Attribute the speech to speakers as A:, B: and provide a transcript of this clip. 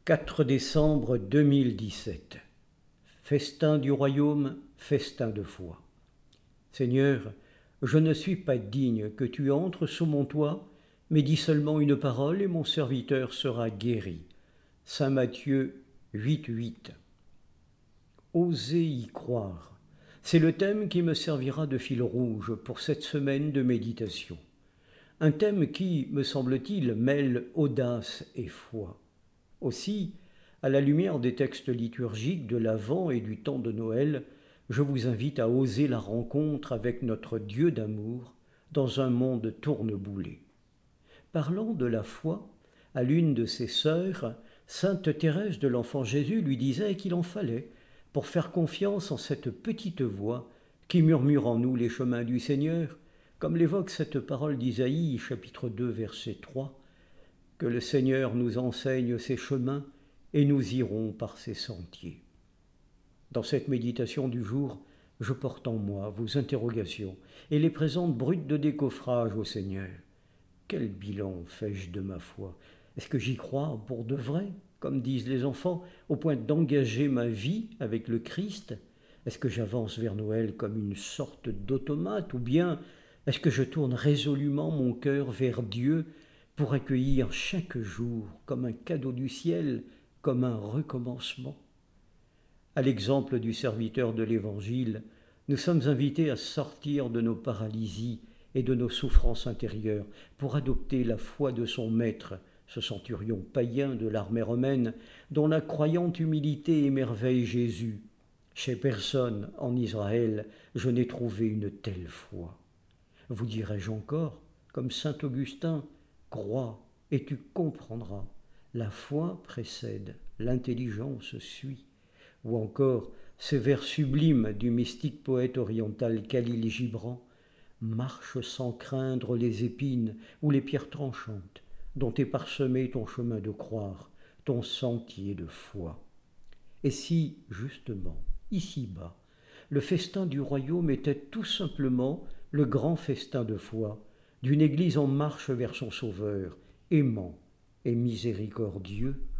A: 4 décembre 2017. Festin du royaume, festin de foi. Seigneur, je ne suis pas digne que tu entres sous mon toit, mais dis seulement une parole et mon serviteur sera guéri. Saint Matthieu 8,8. Osez y croire. C'est le thème qui me servira de fil rouge pour cette semaine de méditation. Un thème qui, me semble-t-il, mêle audace et foi. Aussi, à la lumière des textes liturgiques de l'Avent et du temps de Noël, je vous invite à oser la rencontre avec notre Dieu d'amour dans un monde tourneboulé. Parlant de la foi, à l'une de ses sœurs, sainte Thérèse de l'Enfant Jésus lui disait qu'il en fallait pour faire confiance en cette petite voix qui murmure en nous les chemins du Seigneur, comme l'évoque cette parole d'Isaïe, chapitre 2, verset 3, « Que le Seigneur nous enseigne ses chemins et nous irons par ses sentiers. » Dans cette méditation du jour, je porte en moi vos interrogations et les présente brutes de décoffrage au Seigneur. Quel bilan fais-je de ma foi? Est-ce que j'y crois pour de vrai, comme disent les enfants, au point d'engager ma vie avec le Christ? Est-ce que j'avance vers Noël comme une sorte d'automate, ou bien est-ce que je tourne résolument mon cœur vers Dieu pour accueillir chaque jour comme un cadeau du ciel, comme un recommencement? À l'exemple du serviteur de l'Évangile, nous sommes invités à sortir de nos paralysies et de nos souffrances intérieures pour adopter la foi de son maître, ce centurion païen de l'armée romaine, dont la croyante humilité émerveille Jésus. Chez personne en Israël, je n'ai trouvé une telle foi. Vous dirai-je encore, comme saint Augustin, crois et tu comprendras. La foi précède, l'intelligence suit. Ou encore ces vers sublimes du mystique poète oriental Khalil Gibran, marche sans craindre les épines ou les pierres tranchantes, dont est parsemé ton chemin de croire, ton sentier de foi. Et si, justement, ici-bas, le festin du royaume était tout simplement le grand festin de foi d'une Église en marche vers son Sauveur, aimant et miséricordieux,